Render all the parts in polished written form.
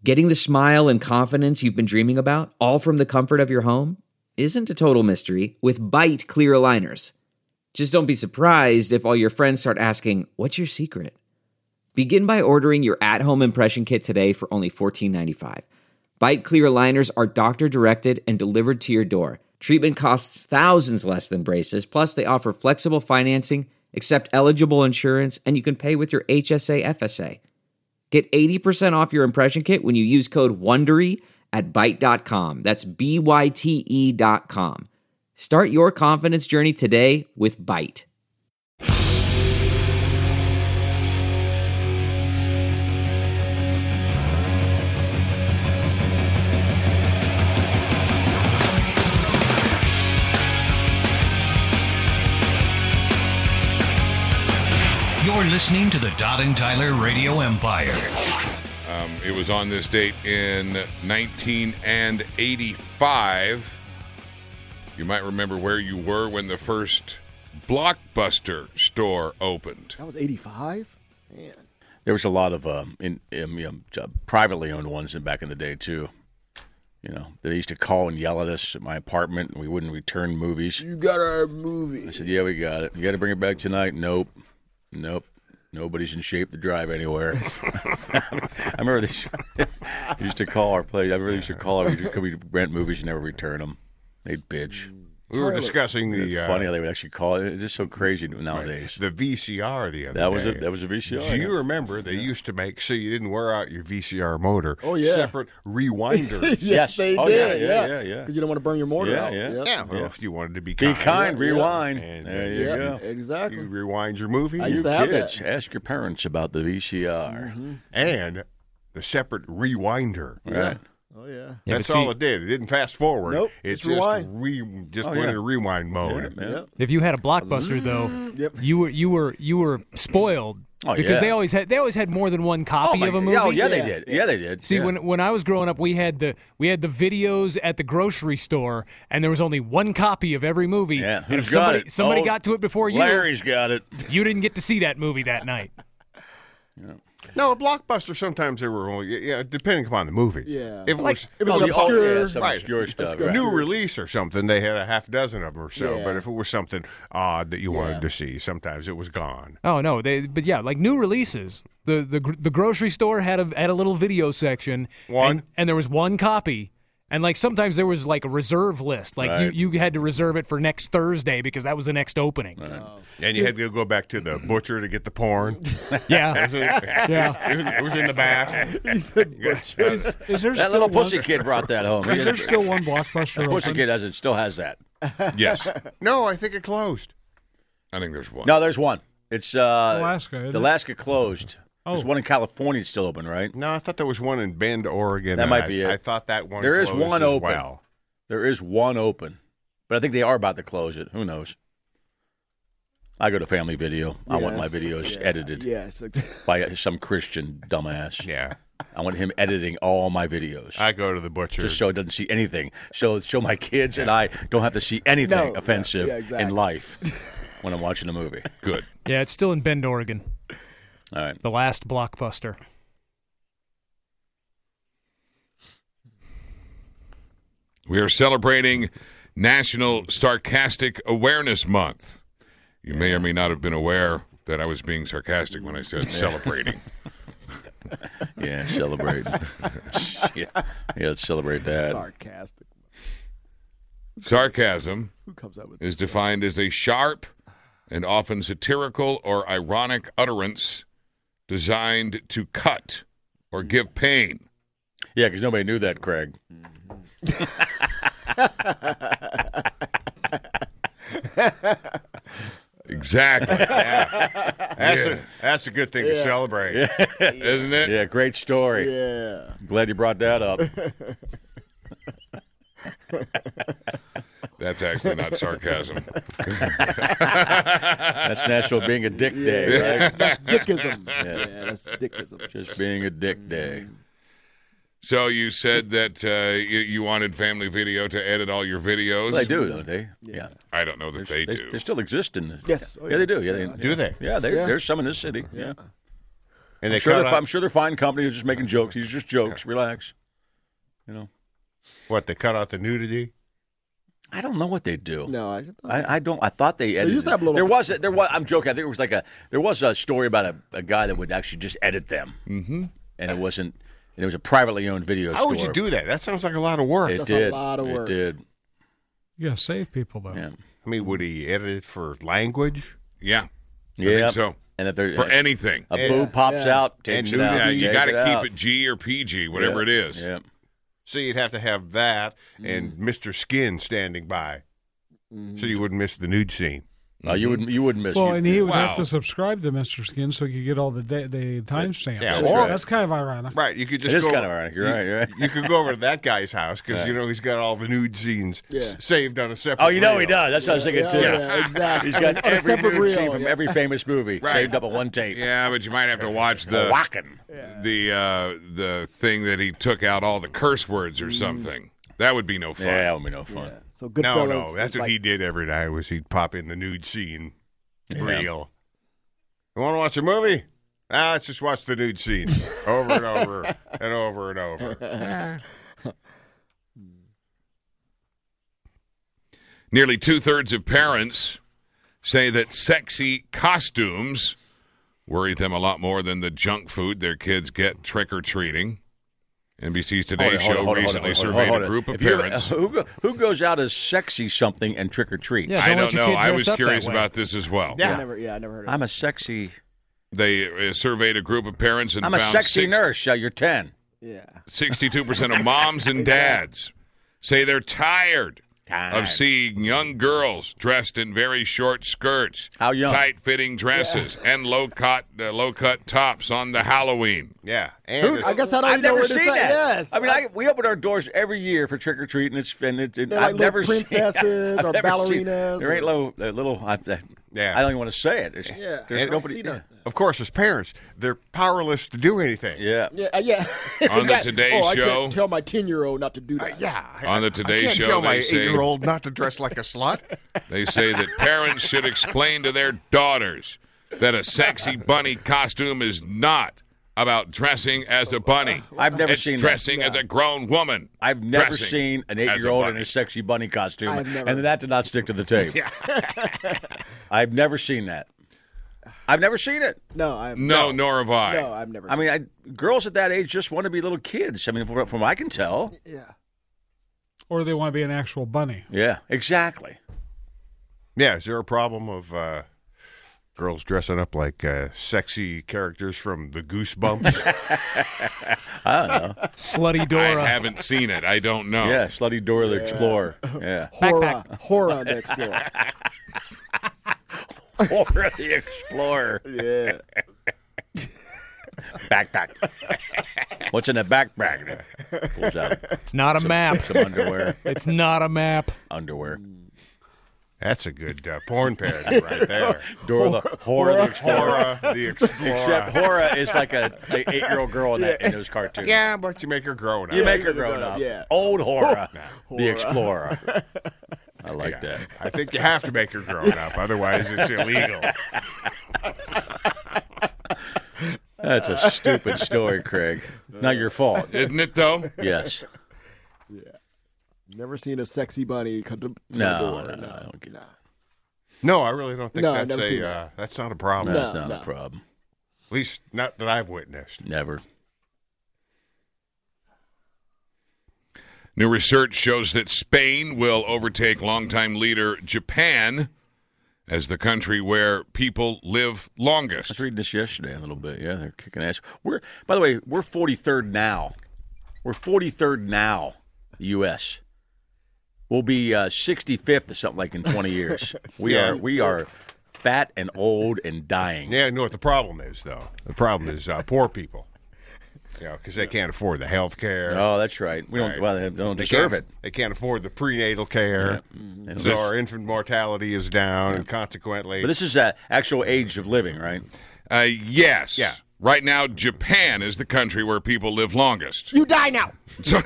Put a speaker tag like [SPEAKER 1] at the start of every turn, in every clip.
[SPEAKER 1] Getting the smile and confidence you've been dreaming about, all from the comfort of your home, isn't a total mystery with Byte clear aligners. Just don't be surprised if all your friends start asking, "What's your secret?" Begin by ordering your at-home impression kit today for only $14.95. Byte clear aligners are doctor-directed and delivered to your door. Treatment costs thousands less than braces, plus they offer flexible financing, accept eligible insurance, and you can pay with your HSA FSA. Get 80% off your impression kit when you use code WONDERY at Byte.com. That's BYTE.com. Start your confidence journey today with Byte.
[SPEAKER 2] You're listening to the Todd and Tyler Radio Empire.
[SPEAKER 3] It was on this date in 1985. You might remember where you were when the first Blockbuster store opened.
[SPEAKER 4] That was 85? Man.
[SPEAKER 5] There was a lot of privately owned ones back in the day, too. You know, they used to call and yell at us at my apartment, and we wouldn't return movies.
[SPEAKER 4] You got our movie.
[SPEAKER 5] I said, yeah, we got it. You got to bring it back tonight? Nope. Nobody's in shape to drive anywhere. I remember they used to call our place. I remember they used to call our, we rent movies and never return them. They'd bitch.
[SPEAKER 3] We were discussing the
[SPEAKER 5] funny how they would actually call it. It's just so crazy nowadays.
[SPEAKER 3] The VCR the other day.
[SPEAKER 5] That was a VCR.
[SPEAKER 3] Do you remember they used to make so you didn't wear out your VCR motor?
[SPEAKER 4] Oh yeah,
[SPEAKER 3] separate rewinders.
[SPEAKER 4] yes, they did.
[SPEAKER 5] Yeah.
[SPEAKER 4] Because you don't want to burn your motor out.
[SPEAKER 5] Yeah.
[SPEAKER 3] Well, if you wanted to be
[SPEAKER 5] kind, rewind.
[SPEAKER 3] And,
[SPEAKER 5] there you go.
[SPEAKER 4] Exactly.
[SPEAKER 3] You rewind your movie.
[SPEAKER 4] I used to have
[SPEAKER 5] kids,
[SPEAKER 4] that.
[SPEAKER 5] ask your parents about the VCR
[SPEAKER 3] and the separate rewinder.
[SPEAKER 5] Right.
[SPEAKER 4] Oh yeah.
[SPEAKER 3] That's all it did. It didn't fast forward.
[SPEAKER 4] Nope.
[SPEAKER 3] It
[SPEAKER 4] just rewind.
[SPEAKER 3] Went into rewind mode.
[SPEAKER 5] Yeah.
[SPEAKER 6] If you had a Blockbuster, though, you were spoiled because they always had more than one copy of a movie.
[SPEAKER 5] Oh yeah, they did. Yeah, they did.
[SPEAKER 6] See, when I was growing up, we had the videos at the grocery store, and there was only one copy of every movie.
[SPEAKER 5] Yeah,
[SPEAKER 6] and if somebody got to it before you,
[SPEAKER 5] Larry's got it.
[SPEAKER 6] You didn't get to see that movie that night.
[SPEAKER 5] Yeah.
[SPEAKER 3] No, a Blockbuster, sometimes they were only, depending upon the movie.
[SPEAKER 4] Yeah.
[SPEAKER 3] If it was
[SPEAKER 5] obscure stuff. Right.
[SPEAKER 3] New release or something, they had a half dozen of them or so. Yeah. But if it was something odd that you wanted to see, sometimes it was gone.
[SPEAKER 6] Oh no, like new releases. The grocery store had a little video section. And there was one copy. And like sometimes there was like a reserve list, like you had to reserve it for next Thursday because that was the next opening.
[SPEAKER 5] Right.
[SPEAKER 3] And you had to go back to the butcher to get the porn.
[SPEAKER 6] Yeah,
[SPEAKER 3] it was in the back.
[SPEAKER 4] He said butcher.
[SPEAKER 7] Is there
[SPEAKER 5] that little pussy kid brought that home.
[SPEAKER 7] Is there still one Blockbuster open?
[SPEAKER 5] Pussy kid still has that.
[SPEAKER 3] Yes. No, I think it closed. I think there's one.
[SPEAKER 5] No, there's one. It's
[SPEAKER 7] Alaska.
[SPEAKER 5] Alaska closed. There's one in California still open, right?
[SPEAKER 3] No, I thought there was one in Bend, Oregon.
[SPEAKER 5] That might be it.
[SPEAKER 3] I thought that one
[SPEAKER 5] there is
[SPEAKER 3] closed
[SPEAKER 5] one
[SPEAKER 3] as
[SPEAKER 5] open.
[SPEAKER 3] Well.
[SPEAKER 5] There is one open. But I think they are about to close it. Who knows? I go to Family Video. I want my videos edited by some Christian dumbass.
[SPEAKER 3] Yeah.
[SPEAKER 5] I want him editing all my videos.
[SPEAKER 3] I go to the butcher.
[SPEAKER 5] Just so it doesn't see anything. Show my kids and I don't have to see anything offensive in life when I'm watching a movie.
[SPEAKER 3] Good.
[SPEAKER 6] Yeah, it's still in Bend, Oregon.
[SPEAKER 5] All right.
[SPEAKER 6] The last Blockbuster.
[SPEAKER 3] We are celebrating National Sarcastic Awareness Month. You may or may not have been aware that I was being sarcastic when I said celebrating.
[SPEAKER 5] Yeah, celebrate. Let's celebrate that.
[SPEAKER 4] Sarcastic.
[SPEAKER 3] Sarcasm
[SPEAKER 4] Who comes up with
[SPEAKER 3] is defined as a sharp and often satirical or ironic utterance designed to cut or give pain.
[SPEAKER 5] Yeah, because nobody knew that, Craig.
[SPEAKER 3] Exactly. Yeah. That's a good thing to celebrate, isn't it?
[SPEAKER 5] Yeah, great story.
[SPEAKER 4] Yeah.
[SPEAKER 5] Glad you brought that up.
[SPEAKER 3] That's actually not sarcasm.
[SPEAKER 5] That's National Being a Dick Day, right?
[SPEAKER 4] That's dickism. Yeah, that's dickism.
[SPEAKER 5] Just being a dick day.
[SPEAKER 3] So you said that you wanted Family Video to edit all your videos.
[SPEAKER 5] Well, they do, don't they? Yeah.
[SPEAKER 3] I don't know that they do.
[SPEAKER 5] They still exist in this.
[SPEAKER 4] Yes.
[SPEAKER 5] Yeah, they do. Yeah,
[SPEAKER 3] do they?
[SPEAKER 5] Yeah, there's some in this city. Yeah.
[SPEAKER 8] And
[SPEAKER 5] I'm sure they're fine company who's just making jokes. These are just jokes. Relax. You know.
[SPEAKER 8] What, they cut out the nudity?
[SPEAKER 5] I don't know what they do.
[SPEAKER 4] No,
[SPEAKER 5] I don't. I thought they edited.
[SPEAKER 4] used to have a little.
[SPEAKER 5] There was. I'm joking. I think it was there was a story about a guy that would actually just edit them. Mm-hmm. And it wasn't. And it was a privately owned video store.
[SPEAKER 8] How would you do that? That sounds like a lot of work.
[SPEAKER 5] That's
[SPEAKER 4] a lot of work.
[SPEAKER 5] It did.
[SPEAKER 7] You gotta save people though.
[SPEAKER 5] Yeah.
[SPEAKER 8] I mean, would he edit it for language?
[SPEAKER 3] Yeah. I
[SPEAKER 5] Yeah.
[SPEAKER 3] think so.
[SPEAKER 5] And if there
[SPEAKER 3] For anything.
[SPEAKER 5] a boob pops out, takes it out.
[SPEAKER 3] Yeah, you
[SPEAKER 5] got
[SPEAKER 3] to keep it G or PG, whatever it is.
[SPEAKER 5] Yeah.
[SPEAKER 8] So you'd have to have that and Mr. Skin standing by, so you wouldn't miss the nude scene.
[SPEAKER 5] You wouldn't miss.
[SPEAKER 7] Well, and he would
[SPEAKER 3] Wow.
[SPEAKER 7] have to subscribe to Mr. Skin so he could get all the timestamps.
[SPEAKER 8] Yeah,
[SPEAKER 7] That's kind of ironic.
[SPEAKER 8] Right, you could just
[SPEAKER 5] It is
[SPEAKER 8] go.
[SPEAKER 5] kind of ironic. You're right. You're right.
[SPEAKER 8] You could go over to that guy's house because he's got all the nude scenes saved on a separate.
[SPEAKER 5] Oh, you know he
[SPEAKER 8] reel.
[SPEAKER 5] does. That's what I was thinking too.
[SPEAKER 4] Yeah, exactly.
[SPEAKER 5] He's got
[SPEAKER 4] On a
[SPEAKER 5] every
[SPEAKER 4] separate
[SPEAKER 5] nude
[SPEAKER 4] reel,
[SPEAKER 5] scene from
[SPEAKER 4] yeah.
[SPEAKER 5] every famous movie
[SPEAKER 3] Right.
[SPEAKER 5] saved up on one tape.
[SPEAKER 3] Yeah, but you might have to watch the thing that he took out all the curse words or something. That would be no fun.
[SPEAKER 5] Yeah, that would be no fun.
[SPEAKER 4] Yeah. So Goodfellas.
[SPEAKER 8] No, that's
[SPEAKER 4] is
[SPEAKER 8] what
[SPEAKER 4] like,
[SPEAKER 8] he did every night. Was he'd pop in the nude scene reel. You want to watch a movie? Let's just watch the nude scene over and over and over and over.
[SPEAKER 3] Nearly 2/3 of parents say that sexy costumes worry them a lot more than the junk food their kids get trick-or-treating. NBC's Today Show recently surveyed a group of parents.
[SPEAKER 5] Who goes out as sexy something and trick or treat?
[SPEAKER 6] Yeah,
[SPEAKER 3] I
[SPEAKER 6] let
[SPEAKER 3] don't
[SPEAKER 6] your
[SPEAKER 3] know.
[SPEAKER 6] kid
[SPEAKER 3] I
[SPEAKER 6] dress
[SPEAKER 3] was
[SPEAKER 6] up
[SPEAKER 3] curious
[SPEAKER 6] that way.
[SPEAKER 3] about this as well.
[SPEAKER 4] I never heard of it.
[SPEAKER 5] I'm a sexy.
[SPEAKER 3] They surveyed a group of parents and
[SPEAKER 5] I'm a
[SPEAKER 3] found
[SPEAKER 5] sexy nurse. You're 10.
[SPEAKER 4] Yeah.
[SPEAKER 3] 62% of moms and dads say they're tired of seeing young girls dressed in very short skirts,
[SPEAKER 5] How young?
[SPEAKER 3] tight-fitting dresses, and low-cut tops on the Halloween.
[SPEAKER 8] Yeah, and
[SPEAKER 4] I guess I don't
[SPEAKER 5] I've
[SPEAKER 4] even know
[SPEAKER 5] never
[SPEAKER 4] where to
[SPEAKER 5] seen
[SPEAKER 4] say.
[SPEAKER 5] that.
[SPEAKER 4] Yes.
[SPEAKER 5] I mean, we open our doors every year for trick or treat, and
[SPEAKER 4] They're like
[SPEAKER 5] I've never
[SPEAKER 4] little
[SPEAKER 5] seen
[SPEAKER 4] princesses or
[SPEAKER 5] I've never seen-
[SPEAKER 4] ballerinas.
[SPEAKER 5] There ain't little.
[SPEAKER 8] Yeah.
[SPEAKER 5] I don't even want to say it.
[SPEAKER 4] Yeah.
[SPEAKER 5] There's nobody.
[SPEAKER 8] of course, as parents, they're powerless to do anything.
[SPEAKER 5] Yeah.
[SPEAKER 4] Yeah.
[SPEAKER 3] On the Today
[SPEAKER 4] I
[SPEAKER 3] Show,
[SPEAKER 4] can't tell my 10-year-old not to do that.
[SPEAKER 3] on the Today
[SPEAKER 8] I can't
[SPEAKER 3] Show,
[SPEAKER 8] tell my
[SPEAKER 3] they say
[SPEAKER 8] 8-year-old not to dress like a slut.
[SPEAKER 3] they say that parents should explain to their daughters that a sexy bunny costume is not about dressing as a bunny.
[SPEAKER 5] I've never
[SPEAKER 3] it's
[SPEAKER 5] seen that.
[SPEAKER 3] dressing as a grown woman.
[SPEAKER 5] I've never
[SPEAKER 3] dressing
[SPEAKER 5] seen an
[SPEAKER 3] as
[SPEAKER 5] 8-year-old in
[SPEAKER 3] bunny.
[SPEAKER 5] a sexy bunny costume,
[SPEAKER 4] I've never-
[SPEAKER 5] and that did not stick to the tape. I've never seen that. I've never seen it.
[SPEAKER 4] No,
[SPEAKER 3] Nor have I.
[SPEAKER 4] No, I've never.
[SPEAKER 5] I mean, girls at that age just want to be little kids. I mean, from what I can tell.
[SPEAKER 4] Yeah.
[SPEAKER 7] Or they want to be an actual bunny.
[SPEAKER 5] Yeah, exactly.
[SPEAKER 8] Yeah, is there a problem of girls dressing up like sexy characters from the Goosebumps?
[SPEAKER 5] I don't know.
[SPEAKER 6] Slutty
[SPEAKER 3] I
[SPEAKER 6] Dora.
[SPEAKER 3] haven't seen it. I don't know.
[SPEAKER 5] Yeah, Slutty Dora the Explorer. Yeah.
[SPEAKER 4] Horror the Explorer.
[SPEAKER 5] Dora the Explorer.
[SPEAKER 4] Yeah.
[SPEAKER 5] Backpack. What's in the backpack? Pulls out
[SPEAKER 6] It's not a map.
[SPEAKER 5] some underwear.
[SPEAKER 6] It's not a map.
[SPEAKER 5] Underwear.
[SPEAKER 8] That's a good porn parody right there.
[SPEAKER 5] Dora the Horror the Explorer.
[SPEAKER 8] Hora the Explorer.
[SPEAKER 5] Except Hora is like a 8-year-old girl in those cartoons.
[SPEAKER 8] Yeah, but you make her grown up.
[SPEAKER 5] You make her grown up.
[SPEAKER 4] Yeah.
[SPEAKER 5] Old Hora, the Explorer. I like that.
[SPEAKER 8] I think you have to make her grown up, otherwise it's illegal.
[SPEAKER 5] That's a stupid story, Craig. Not your fault.
[SPEAKER 3] Isn't it, though?
[SPEAKER 5] Yes.
[SPEAKER 4] Never seen a sexy bunny come to the
[SPEAKER 5] No,
[SPEAKER 4] door.
[SPEAKER 5] I don't get that.
[SPEAKER 8] No, I really don't think
[SPEAKER 4] No, I've never
[SPEAKER 8] that's
[SPEAKER 4] seen that.
[SPEAKER 8] that's not a problem.
[SPEAKER 5] That's
[SPEAKER 4] No,
[SPEAKER 5] not
[SPEAKER 4] no.
[SPEAKER 5] a problem.
[SPEAKER 8] At least not that I've witnessed.
[SPEAKER 5] Never.
[SPEAKER 3] New research shows that Spain will overtake longtime leader Japan as the country where people live
[SPEAKER 5] I
[SPEAKER 3] longest.
[SPEAKER 5] was reading this yesterday a little bit. Yeah, they're kicking ass. By the way, we're 43rd now. We're 43rd now, the U.S. We'll be 65th or something like in 20 years. We are fat and old and dying.
[SPEAKER 8] Yeah, you know what the problem is, though? The problem is poor people. Because they can't afford the health care.
[SPEAKER 5] Oh, that's right. We don't.
[SPEAKER 8] Right.
[SPEAKER 5] Well, they don't deserve it.
[SPEAKER 8] They can't afford the prenatal care.
[SPEAKER 5] Yeah.
[SPEAKER 8] So our infant mortality is down, and consequently...
[SPEAKER 5] But this is actual age of living, right?
[SPEAKER 3] Yes.
[SPEAKER 8] Yeah.
[SPEAKER 3] Right now, Japan is the country where people live longest.
[SPEAKER 4] You die now.
[SPEAKER 3] So,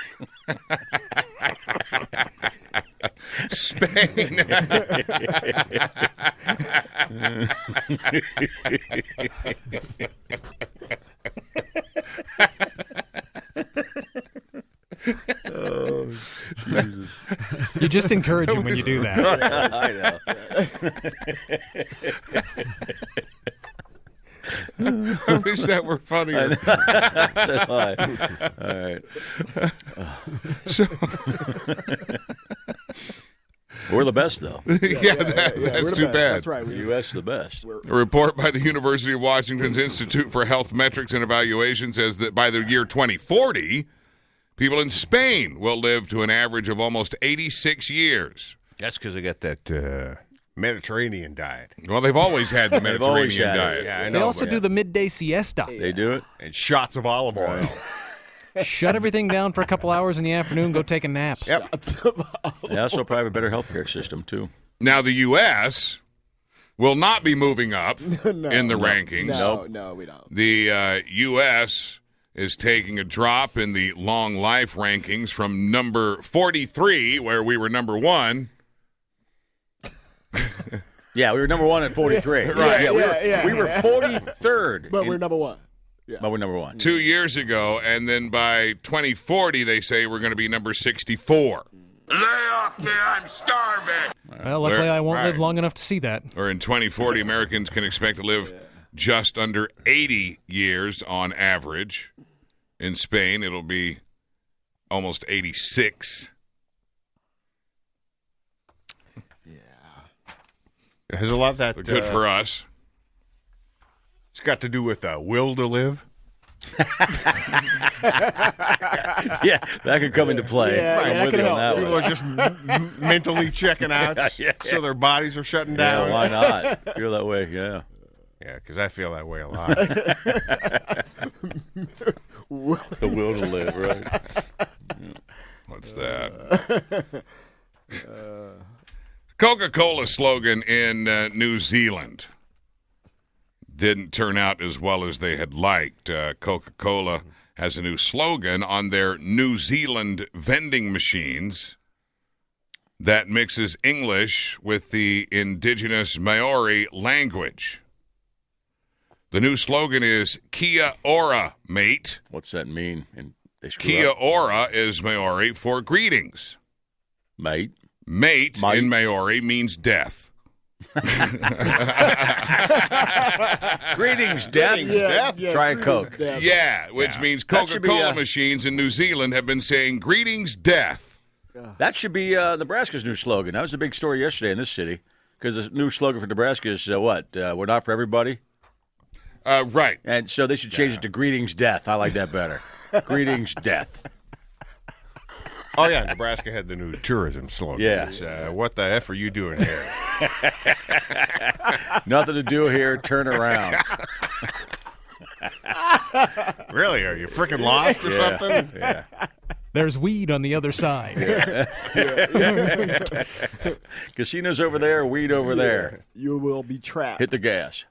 [SPEAKER 3] Spain.
[SPEAKER 5] Oh, Jesus.
[SPEAKER 6] You just encourage him when you do that.
[SPEAKER 5] I know.
[SPEAKER 3] I wish that were funnier.
[SPEAKER 5] All right.
[SPEAKER 3] So,
[SPEAKER 5] We're the best, though.
[SPEAKER 3] that's
[SPEAKER 4] We're the
[SPEAKER 3] too
[SPEAKER 4] best.
[SPEAKER 3] bad.
[SPEAKER 4] That's right.
[SPEAKER 5] The U.S. the best.
[SPEAKER 3] A report by the University of Washington's Institute for Health Metrics and Evaluation says that by the year 2040, people in Spain will live to an average of almost 86 years.
[SPEAKER 8] That's because they got that Mediterranean diet.
[SPEAKER 3] Well, they've always had the
[SPEAKER 5] They've always
[SPEAKER 3] Mediterranean
[SPEAKER 5] had it.
[SPEAKER 3] diet.
[SPEAKER 8] Yeah, I
[SPEAKER 6] They
[SPEAKER 8] know.
[SPEAKER 6] also
[SPEAKER 8] but-
[SPEAKER 6] do the midday siesta.
[SPEAKER 5] They do it?
[SPEAKER 8] and shots of olive oil.
[SPEAKER 6] Shut everything down for a couple hours in the afternoon, go take a nap.
[SPEAKER 8] Yep.
[SPEAKER 5] They also probably have a better healthcare system, too.
[SPEAKER 3] Now, the U.S. will not be moving up in the rankings.
[SPEAKER 4] No, we don't.
[SPEAKER 3] The U.S. is taking a drop in the long life rankings from number 43, where we were number 1.
[SPEAKER 5] Yeah, we were number 1 at 43.
[SPEAKER 3] Right.
[SPEAKER 5] We were 43rd.
[SPEAKER 4] But we're number one.
[SPEAKER 5] But we're number 1.
[SPEAKER 3] 2 years ago, and then by 2040, they say we're going to be number 64. Lay off me, I'm starving.
[SPEAKER 6] Well, luckily I won't live long enough to see that.
[SPEAKER 3] Or in 2040, Americans can expect to live just under 80 years on average. In Spain, it'll be almost 86.
[SPEAKER 8] It has a lot of that.
[SPEAKER 3] But good for us.
[SPEAKER 8] It's got to do with will to live.
[SPEAKER 5] Yeah, that could come into play.
[SPEAKER 4] Yeah,
[SPEAKER 5] I'm
[SPEAKER 4] that
[SPEAKER 5] with
[SPEAKER 4] could
[SPEAKER 5] you on
[SPEAKER 4] help.
[SPEAKER 5] that
[SPEAKER 8] People
[SPEAKER 5] one.
[SPEAKER 8] are just mentally checking out, so their bodies are shutting
[SPEAKER 5] Yeah,
[SPEAKER 8] down.
[SPEAKER 5] why not? Feel that way, yeah.
[SPEAKER 8] Yeah, because I feel that way a lot.
[SPEAKER 5] The will to live, right?
[SPEAKER 3] What's that? Coca-Cola slogan in New Zealand didn't turn out as well as they had liked. Coca-Cola has a new slogan on their New Zealand vending machines that mixes English with the indigenous Maori language. The new slogan is Kia ora, mate.
[SPEAKER 5] What's that mean? And they screw
[SPEAKER 3] Kia
[SPEAKER 5] up.
[SPEAKER 3] ora is Maori for greetings.
[SPEAKER 5] Mate.
[SPEAKER 3] Mate
[SPEAKER 5] Mate.
[SPEAKER 3] in Maori means death.
[SPEAKER 5] Greetings, Death. Try a Coke.
[SPEAKER 3] Yeah, which means
[SPEAKER 5] That should be,
[SPEAKER 3] Coca-Cola machines in New Zealand have been saying greetings, death.
[SPEAKER 5] That should be Nebraska's new slogan. That was a big story yesterday in this city because the new slogan for Nebraska is what? We're not for everybody.
[SPEAKER 3] Right.
[SPEAKER 5] And so they should change it to Greetings, Death. I like that better. Greetings, Death.
[SPEAKER 8] Oh, yeah, Nebraska had the new tourism slogan.
[SPEAKER 5] Yeah.
[SPEAKER 8] It's, what the F are you doing here?
[SPEAKER 5] Nothing to do here. Turn around.
[SPEAKER 8] Really? Are you freaking lost or something?
[SPEAKER 5] Yeah.
[SPEAKER 6] There's weed on the other side.
[SPEAKER 5] Casinos over there, weed over there.
[SPEAKER 4] You will be trapped.
[SPEAKER 5] Hit the gas.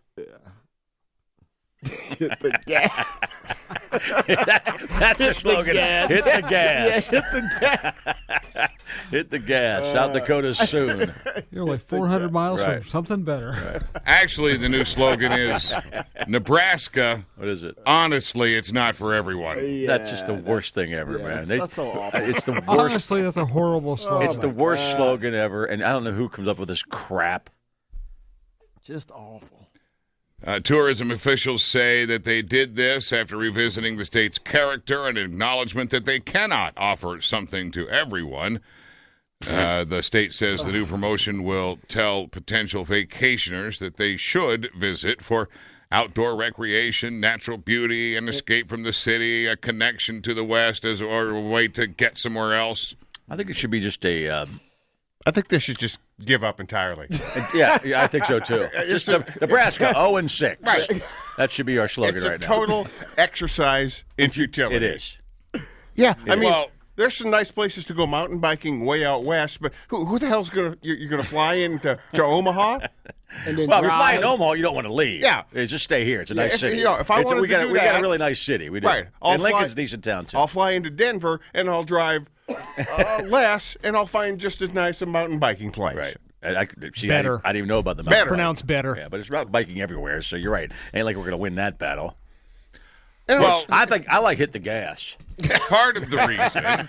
[SPEAKER 4] Hit the gas.
[SPEAKER 5] That's the slogan. Hit the gas.
[SPEAKER 4] Hit the gas.
[SPEAKER 5] Hit the gas. South Dakota soon.
[SPEAKER 7] You're like 400 miles
[SPEAKER 5] Right.
[SPEAKER 7] from something better.
[SPEAKER 3] Actually, the new slogan is Nebraska.
[SPEAKER 5] What is it?
[SPEAKER 3] Honestly, it's not for everyone.
[SPEAKER 5] That's just the worst thing ever, man.
[SPEAKER 4] That's so awful.
[SPEAKER 5] It's the worst.
[SPEAKER 7] Honestly, that's a horrible slogan.
[SPEAKER 5] It's the worst slogan ever, and I don't know who comes up with this crap.
[SPEAKER 4] Just awful.
[SPEAKER 3] Tourism officials say that they did this after revisiting the state's character and acknowledgement that they cannot offer something to everyone. The state says the new promotion will tell potential vacationers that they should visit for outdoor recreation, natural beauty, an escape from the city, a connection to the West or a way to get somewhere else.
[SPEAKER 5] I think it should be just a.
[SPEAKER 8] I think they should just give up entirely.
[SPEAKER 5] Yeah, I think so too. Just Nebraska 0-6.
[SPEAKER 8] Right.
[SPEAKER 5] That should be our slogan
[SPEAKER 8] It's a
[SPEAKER 5] right now.
[SPEAKER 8] total exercise in futility.
[SPEAKER 5] It is.
[SPEAKER 8] Yeah, I mean,
[SPEAKER 3] Well-
[SPEAKER 8] there's some nice places to go mountain biking way out west, but who the hell's you're gonna fly into to Omaha?
[SPEAKER 4] And then
[SPEAKER 5] Well, if you're
[SPEAKER 4] drive.
[SPEAKER 5] flying to Omaha, you don't want to leave.
[SPEAKER 8] Yeah.
[SPEAKER 5] Just stay here. It's a nice
[SPEAKER 8] if-
[SPEAKER 5] city.
[SPEAKER 8] you know, if I wanted
[SPEAKER 5] we
[SPEAKER 8] to
[SPEAKER 5] got
[SPEAKER 8] do
[SPEAKER 5] we got
[SPEAKER 8] that-
[SPEAKER 5] a really nice city. We do.
[SPEAKER 8] Right. I'll
[SPEAKER 5] And Lincoln's
[SPEAKER 8] fly-
[SPEAKER 5] a decent town too.
[SPEAKER 8] I'll fly into Denver and I'll drive less, and I'll find just as nice a mountain biking place.
[SPEAKER 5] Right. I didn't even know about the mountain.
[SPEAKER 8] Better.
[SPEAKER 6] Pronounced better.
[SPEAKER 5] Yeah, but it's about biking everywhere, so you're right. Ain't like we're going to win that battle.
[SPEAKER 3] Well,
[SPEAKER 5] I think I like hit the gas.
[SPEAKER 3] part of the reason.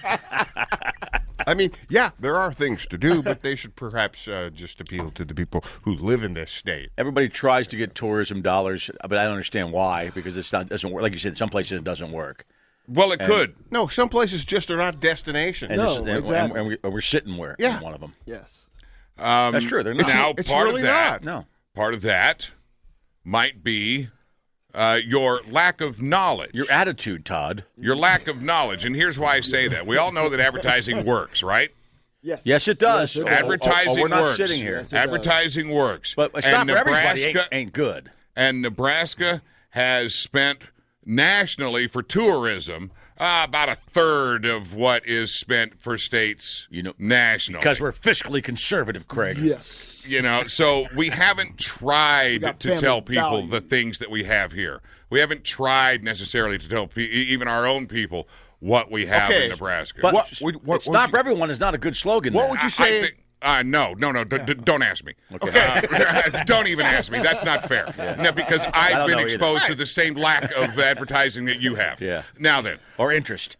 [SPEAKER 8] I mean, yeah, there are things to do, but they should perhaps just appeal to the people who live in this state.
[SPEAKER 5] Everybody tries to get tourism dollars, but I don't understand why, because doesn't work. Like you said, some places it doesn't work.
[SPEAKER 3] Well, it could.
[SPEAKER 8] No, some places just are not destinations.
[SPEAKER 5] And we're sitting where in one of them.
[SPEAKER 4] Yes.
[SPEAKER 5] That's true. They're not.
[SPEAKER 3] Now,
[SPEAKER 8] It's
[SPEAKER 3] part
[SPEAKER 8] really
[SPEAKER 3] of that,
[SPEAKER 8] not.
[SPEAKER 5] No.
[SPEAKER 3] part of that might be your lack of knowledge.
[SPEAKER 5] Your attitude, Todd.
[SPEAKER 3] Your lack of knowledge. And here's why I say that. We all know that advertising works, right?
[SPEAKER 4] Yes.
[SPEAKER 5] Yes, it does.
[SPEAKER 4] Yes, it
[SPEAKER 3] Advertising
[SPEAKER 5] we're not
[SPEAKER 3] works.
[SPEAKER 5] sitting here.
[SPEAKER 4] Yes, it
[SPEAKER 3] Advertising works.
[SPEAKER 5] But it's
[SPEAKER 3] And
[SPEAKER 5] not for everybody.
[SPEAKER 3] Nebraska-
[SPEAKER 5] Ain't good.
[SPEAKER 3] And Nebraska has spent nationally for tourism about a third of what is spent for states nationally.
[SPEAKER 5] Because we're fiscally conservative, Craig.
[SPEAKER 4] Yes.
[SPEAKER 3] So we haven't tried
[SPEAKER 4] got
[SPEAKER 3] to tell
[SPEAKER 4] family
[SPEAKER 3] people
[SPEAKER 4] values.
[SPEAKER 3] the things that we have here. We haven't tried necessarily to tell even our own people what we have
[SPEAKER 8] Okay,
[SPEAKER 3] in Nebraska.
[SPEAKER 5] But
[SPEAKER 8] What
[SPEAKER 5] it's not for everyone. It's not a good slogan.
[SPEAKER 8] What
[SPEAKER 5] there.
[SPEAKER 8] would you say?
[SPEAKER 3] I think, no, don't ask me.
[SPEAKER 5] Okay.
[SPEAKER 3] Don't even ask me. That's not fair. No, because I've
[SPEAKER 5] don't
[SPEAKER 3] been
[SPEAKER 5] know
[SPEAKER 3] exposed
[SPEAKER 5] either.
[SPEAKER 3] to the same lack of advertising that you have.
[SPEAKER 5] Yeah.
[SPEAKER 3] Now then.
[SPEAKER 5] Or interest.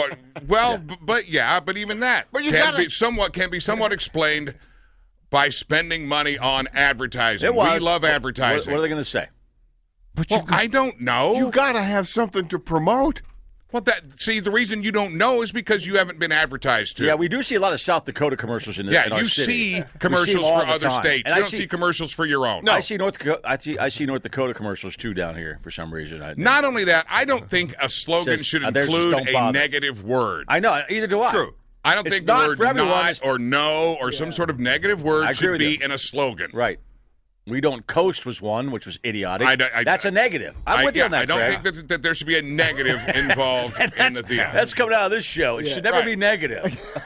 [SPEAKER 3] But even that can be somewhat explained by spending money on advertising.
[SPEAKER 5] It was.
[SPEAKER 3] We love advertising.
[SPEAKER 5] What are they going to say?
[SPEAKER 3] Well, I don't know.
[SPEAKER 8] You got to have something to promote.
[SPEAKER 3] Well, the reason you don't know is because you haven't been advertised to.
[SPEAKER 5] Yeah, we do see a lot of South Dakota commercials in this. in our
[SPEAKER 3] you
[SPEAKER 5] city.
[SPEAKER 3] see
[SPEAKER 5] We
[SPEAKER 3] commercials
[SPEAKER 5] them all
[SPEAKER 3] for
[SPEAKER 5] the
[SPEAKER 3] other
[SPEAKER 5] time.
[SPEAKER 3] states.
[SPEAKER 5] And
[SPEAKER 3] You
[SPEAKER 5] I
[SPEAKER 3] don't see commercials for your own.
[SPEAKER 5] No. I see North Dakota commercials too down here for some reason.
[SPEAKER 3] Not only that, I don't think a slogan
[SPEAKER 5] Says,
[SPEAKER 3] should
[SPEAKER 5] "There's just
[SPEAKER 3] include
[SPEAKER 5] don't
[SPEAKER 3] a
[SPEAKER 5] bother."
[SPEAKER 3] negative word.
[SPEAKER 5] I know. Either do I.
[SPEAKER 8] True.
[SPEAKER 3] I don't
[SPEAKER 5] It's
[SPEAKER 3] think the
[SPEAKER 5] not
[SPEAKER 3] word
[SPEAKER 5] for everyone.
[SPEAKER 3] not or no or some sort of negative
[SPEAKER 5] I
[SPEAKER 3] word
[SPEAKER 5] agree
[SPEAKER 3] should
[SPEAKER 5] with
[SPEAKER 3] be
[SPEAKER 5] you.
[SPEAKER 3] in a slogan.
[SPEAKER 5] Right. We don't coast was one, which was idiotic.
[SPEAKER 3] I-
[SPEAKER 5] That's a negative. I'm with you on that,
[SPEAKER 3] I don't
[SPEAKER 5] Craig.
[SPEAKER 3] think that there should be a negative involved in the deal.
[SPEAKER 5] That's coming out of this show. It should never be negative.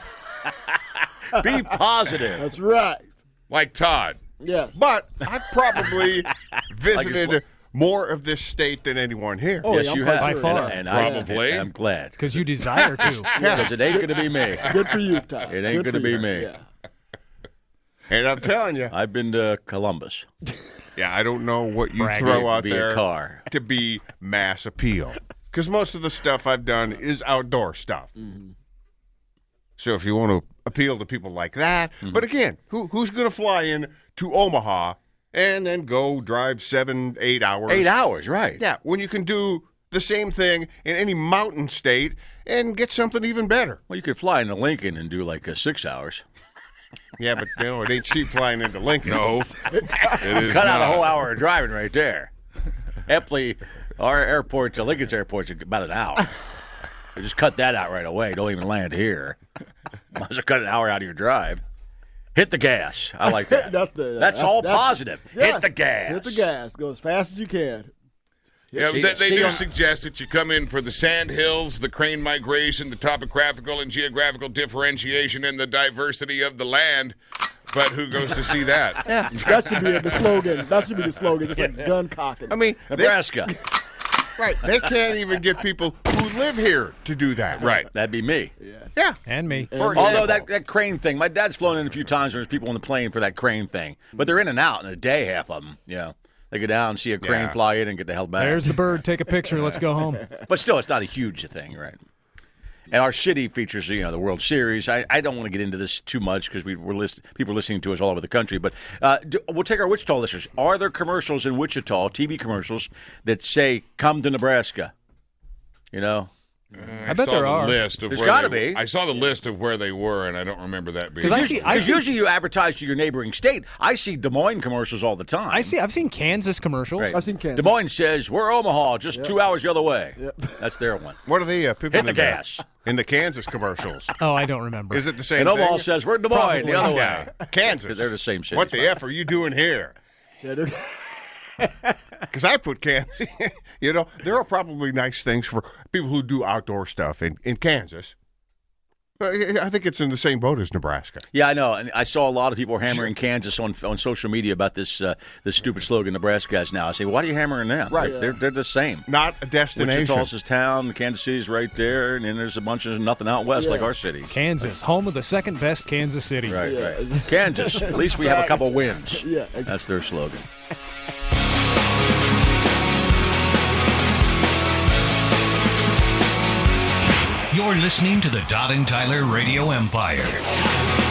[SPEAKER 5] Be positive.
[SPEAKER 4] That's right.
[SPEAKER 3] Like Todd.
[SPEAKER 4] Yes.
[SPEAKER 8] But I've probably visited more of this state than anyone here.
[SPEAKER 4] Oh,
[SPEAKER 5] Yes,
[SPEAKER 4] yeah, I'm
[SPEAKER 5] you
[SPEAKER 4] quite
[SPEAKER 5] have.
[SPEAKER 6] By far.
[SPEAKER 5] And
[SPEAKER 3] Probably.
[SPEAKER 5] I'm glad.
[SPEAKER 6] Because you desire to.
[SPEAKER 5] Because it ain't going to be me.
[SPEAKER 4] Good for you, Todd.
[SPEAKER 5] It ain't
[SPEAKER 4] Good
[SPEAKER 5] gonna
[SPEAKER 4] for
[SPEAKER 5] be
[SPEAKER 4] you.
[SPEAKER 5] me.
[SPEAKER 4] Yeah.
[SPEAKER 8] And I'm telling you,
[SPEAKER 5] I've been to Columbus.
[SPEAKER 8] yeah, I don't know what you
[SPEAKER 6] Bragging.
[SPEAKER 8] throw out
[SPEAKER 5] Be a
[SPEAKER 8] there
[SPEAKER 5] car.
[SPEAKER 8] to be mass appeal. Because most of the stuff I've done is outdoor stuff.
[SPEAKER 5] Mm-hmm.
[SPEAKER 8] So if you want to appeal to people like that, but again, who's going to fly in to Omaha and then go drive 7-8 hours?
[SPEAKER 5] 8 hours, right.
[SPEAKER 8] Yeah, when you can do the same thing in any mountain state and get something even better.
[SPEAKER 5] Well, you could fly into Lincoln and do like 6 hours.
[SPEAKER 8] Yeah, but it ain't cheap flying into Lincoln.
[SPEAKER 3] No, it is
[SPEAKER 5] Cut out a
[SPEAKER 3] not.
[SPEAKER 5] whole hour of driving right there. Epley, our airport to Lincoln's airport's about an hour. You just cut that out right away. Don't even land here. Might as well cut an hour out of your drive. Hit the gas. I like that. That's all positive.
[SPEAKER 4] Yes.
[SPEAKER 5] Hit the gas.
[SPEAKER 4] Hit the gas. Go as fast as you can.
[SPEAKER 3] Yeah,
[SPEAKER 5] See-
[SPEAKER 3] they
[SPEAKER 5] see
[SPEAKER 3] do
[SPEAKER 5] on-
[SPEAKER 3] suggest that you come in for the sand hills, the crane migration, the topographical and geographical differentiation, and the diversity of the land. But who goes to see that?
[SPEAKER 4] That should be the slogan. That should be the slogan. Just like gun cocking.
[SPEAKER 8] I mean,
[SPEAKER 5] Nebraska.
[SPEAKER 8] they can't even get people who live here to do that.
[SPEAKER 3] Right.
[SPEAKER 5] That'd be me.
[SPEAKER 8] Yeah.
[SPEAKER 6] And me.
[SPEAKER 5] Although that crane thing, my dad's flown in a few times. There's people on the plane for that crane thing, but they're in and out in a day. Half of them, they go down, see a crane
[SPEAKER 8] Yeah.
[SPEAKER 5] fly in, and get the hell back.
[SPEAKER 6] There's the bird. Take a picture. Let's go home.
[SPEAKER 5] But still, it's not a huge thing, right? And our city features, the World Series. I don't want to get into this too much because people are listening to us all over the country. But we'll take our Wichita listeners. Are there commercials in Wichita, TV commercials, that say, come to Nebraska?
[SPEAKER 3] I
[SPEAKER 6] bet
[SPEAKER 3] saw
[SPEAKER 6] there
[SPEAKER 3] the
[SPEAKER 6] are.
[SPEAKER 3] list of
[SPEAKER 5] There's
[SPEAKER 3] where
[SPEAKER 5] gotta
[SPEAKER 3] they-
[SPEAKER 5] be.
[SPEAKER 3] I saw the list of where they were, and I don't remember that being.
[SPEAKER 6] Because
[SPEAKER 5] Because usually you advertise to your neighboring state. I see Des Moines commercials all the time.
[SPEAKER 6] I've seen Kansas commercials.
[SPEAKER 5] Right.
[SPEAKER 4] I've seen Kansas.
[SPEAKER 5] Des Moines says, we're Omaha, just 2 hours the other way. That's their one.
[SPEAKER 8] What are the people
[SPEAKER 5] Hit the
[SPEAKER 8] in
[SPEAKER 5] gas.
[SPEAKER 8] in the Kansas commercials?
[SPEAKER 6] Oh, I don't remember.
[SPEAKER 8] Is it the same
[SPEAKER 5] And Omaha
[SPEAKER 8] thing?
[SPEAKER 5] says, we're Des Moines, the other
[SPEAKER 8] Yeah.
[SPEAKER 5] way.
[SPEAKER 8] Kansas.
[SPEAKER 5] They're the same city.
[SPEAKER 8] What the F are you doing here?
[SPEAKER 4] Yeah, they're-
[SPEAKER 8] Because I put Kansas, there are probably nice things for people who do outdoor stuff in Kansas. But I think it's in the same boat as Nebraska.
[SPEAKER 5] Yeah, I know. And I saw a lot of people hammering Kansas on social media about this stupid slogan Nebraska has now. I say, why are you hammering them?
[SPEAKER 8] Right.
[SPEAKER 5] They're the same.
[SPEAKER 8] Not a destination.
[SPEAKER 5] Wichita's his town, Kansas City's right there, and then there's a bunch of nothing out west like our city.
[SPEAKER 6] Kansas, home of the second best Kansas City.
[SPEAKER 5] Right,
[SPEAKER 4] Yeah.
[SPEAKER 5] right. Kansas, at least we have a couple wins.
[SPEAKER 4] Yeah, exactly.
[SPEAKER 5] That's their slogan.
[SPEAKER 2] You're listening to the Todd and Tyler Radio Empire.